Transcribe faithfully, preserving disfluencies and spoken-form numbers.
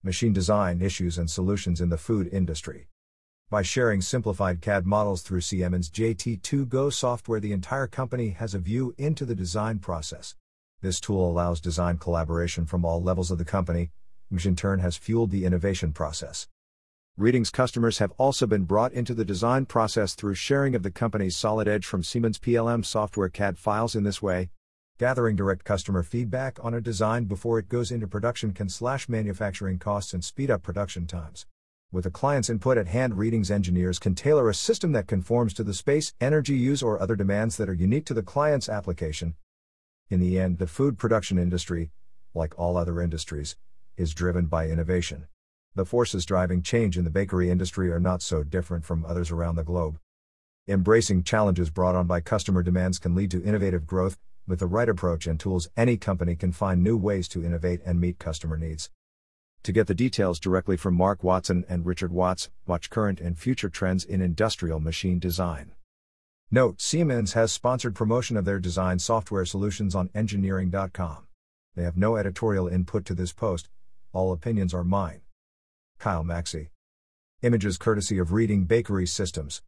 Machine design issues and solutions in the food industry. By sharing simplified C A D models through Siemens J T two Go software, the entire company has a view into the design process. This tool allows design collaboration from all levels of the company, which in turn has fueled the innovation process. Reading's customers have also been brought into the design process through sharing of the company's Solid Edge from Siemens P L M software C A D files. In this way, gathering direct customer feedback on a design before it goes into production can slash manufacturing costs and speed up production times. With the client's input at hand, Reading's engineers can tailor a system that conforms to the space, energy use, or other demands that are unique to the client's application. In the end, the food production industry, like all other industries, is driven by innovation. The forces driving change in the bakery industry are not so different from others around the globe. Embracing challenges brought on by customer demands can lead to innovative growth. With the right approach and tools, any company can find new ways to innovate and meet customer needs. To get the details directly from Mark Watson and Richard Watts, watch current and future trends in industrial machine design. Note: Siemens has sponsored promotion of their design software solutions on engineering dot com. They have no editorial input to this post. All opinions are mine. Kyle Maxey. Images courtesy of Reading Bakery Systems.